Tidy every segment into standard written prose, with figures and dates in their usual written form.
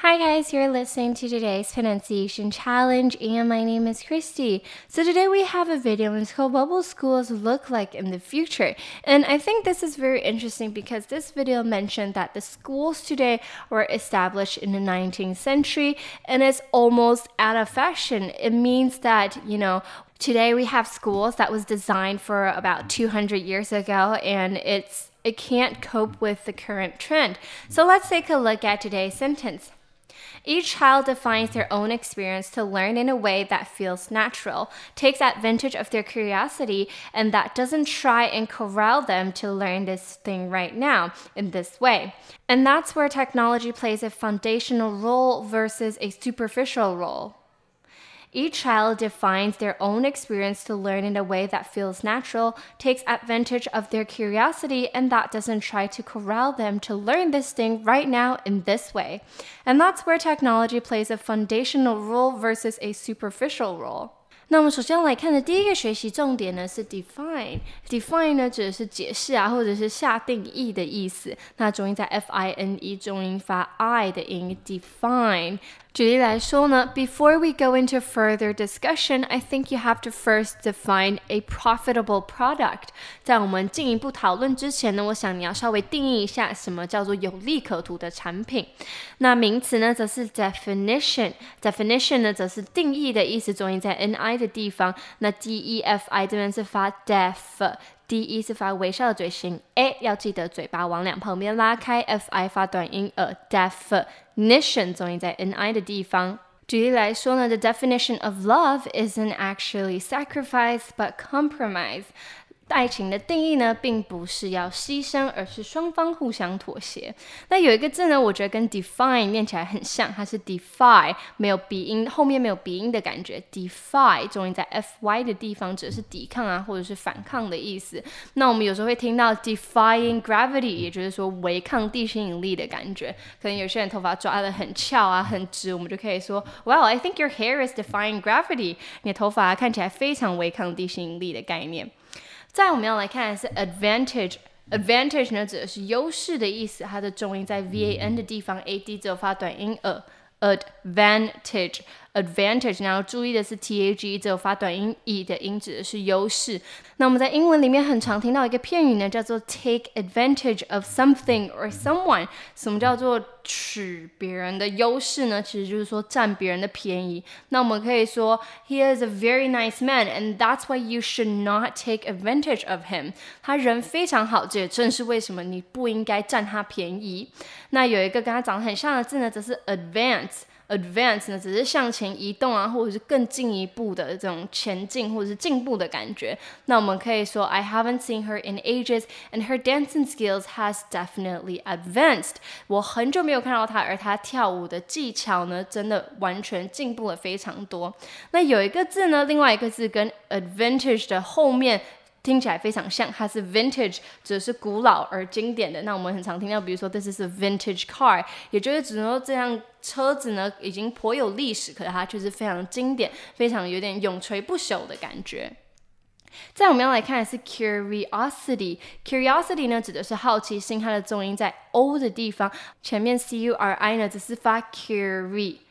Hi guys, you're listening to today's pronunciation challenge and my name is Christy. So today we have a video on how bubble schools look like in the future. And I think this is very interesting because this video mentioned that the schools today were established in the 19th century and it's almost out of fashion. It means that, today we have schools that was designed for about 200 years ago and it can't cope with the current trend. So let's take a look at today's sentence. Each child defines their own experience to learn in a way that feels natural, takes advantage of their curiosity, and that doesn't try and corral them to learn this thing right now in this way. And that's where technology plays a foundational role versus a superficial role. Each child defines their own experience to learn in a way that feels natural, takes advantage of their curiosity, and that doesn't try to corral them to learn this thing right now in this way. And that's where technology plays a foundational role versus a superficial role. 那我们首先来看的第一个学习重点呢是 define 呢指的是解释或者是下定义的意思，那重音在 fine 重音发 I 的音 define。举例来说呢 before we go into further discussion, I think you have to first define a profitable product. 在我们进一步讨论之前呢，我想你要稍微定义一下什么叫做有利可图的产品。那名词呢则是 definition 呢则是定义的意思，重音在 ni 的地方，那 defi 这边是发 def。D-E 是发微笑的嘴型 A 要记得嘴巴往两旁边拉开 F-I 发短音definition 重音在 N-I 的地方。举例来说呢 The definition of love isn't actually sacrifice but compromise. 爱情的定义呢，并不是要牺牲，而是双方互相妥协。那有一个字呢，我觉得跟 define 念起来很像，它是 defy， 没有鼻音，后面没有鼻音的感觉。defy 重音在 fy 的地方，指的是抵抗或者是反抗的意思。那我们有时候会听到 defying gravity， 也就是说违抗地心引力的感觉。可能有些人头发抓得很翘很直，我们就可以说 Well, I think your hair is defying gravity. 你的头发看起来非常违抗地心引力的概念。再来我们要来看的是 advantage 呢指的是优势的意思，它的重音在 van 的地方 ad 只有发短音advantage 然后注意的是 tag 只有发短音 e 的音，指的是优势。那我们在英文里面很常听到一个片语呢，叫做 take advantage of something or someone。什么叫做取别人的优势呢？其实就是说占别人的便宜。那我们可以说 He is a very nice man and that's why you should not take advantage of him。 他人非常好，这也正是为什么你不应该占他便宜。那有一个跟他长得很像的字呢，则是 advance 呢只是向前移动或者是更进一步的这种前进或者是进步的感觉。那我们可以说 I haven't seen her in ages and her dancing skills has definitely advanced。 我很久没有看到她，而她跳舞的技巧呢真的完全进步了非常多。那有一个字呢，另外一个字跟 advantage 的后面听起来非常像，它是 vintage， 指的是古老而经典的。那我们很常听到，比如说 this is a vintage car， 也就是指说这辆车子呢已经颇有历史，可是它却是非常经典，非常有点永垂不朽的感觉。再我们要来看的是 curiosity 呢指的是好奇心，它的重音在 o 的地方，前面 curi 呢只是发 curiosity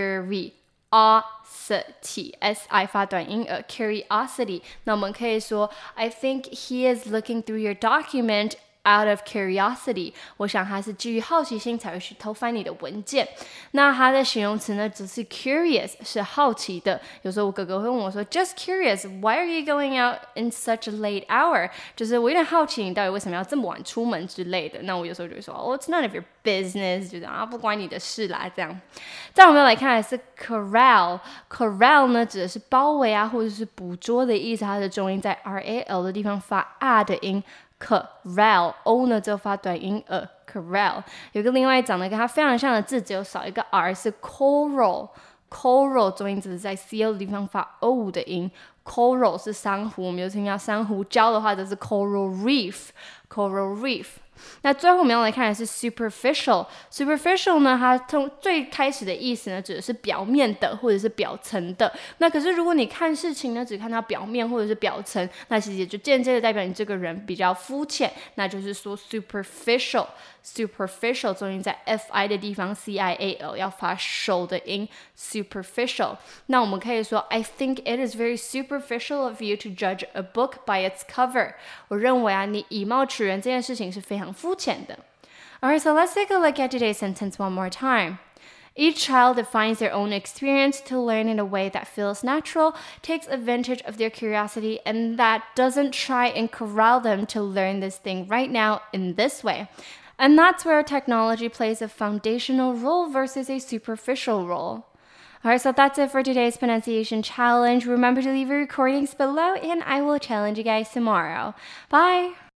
S-I 发短音curiosity。 那我们可以说 I think he is looking through your document out of curiosity。 我想他是基于好奇心才会去偷翻你的文件。那他的形容词呢只是 curious， 是好奇的。有时候我哥哥会问我说 Just curious, why are you going out in such a late hour？ 就是我有点好奇你到底为什么要这么晚出门之类的。那我有时候就会说 Oh, it's none of your business， 就是不关你的事啦这样。再我们要来看的是 corral 呢指的是包围或者是捕捉的意思，它的重音在 ral 的地方发 a 的音。corral o 呢就发短音corral。 有个另外长得跟它非常像的字，只有少一个 r， 是 coral 重音只是在 co 的地方发 o 的音。 coral 是珊瑚，我们有听到珊瑚礁的话就是 coral reef。 那最后我们要来看的是 superficial 呢，它从最开始的意思呢指的是表面的或者是表层的。那可是如果你看事情呢只看到表面或者是表层，那其实也就间接的代表你这个人比较肤浅，那就是说 superficial superficial 重音在 fi 的地方 cial 要发手的音 superficial。那我们可以说 I think it is very superficial of you to judge a book by its cover。我认为你以貌取人这件事情是非常肤浅的。Alright, so let's take a look at today's sentence one more time. Each child defines their own experience to learn in a way that feels natural, takes advantage of their curiosity, and that doesn't try and corral them to learn this thing right now in this way. And that's where technology plays a foundational role versus a superficial role. Alright, so that's it for today's pronunciation challenge. Remember to leave your recordings below, and I will challenge you guys tomorrow. Bye!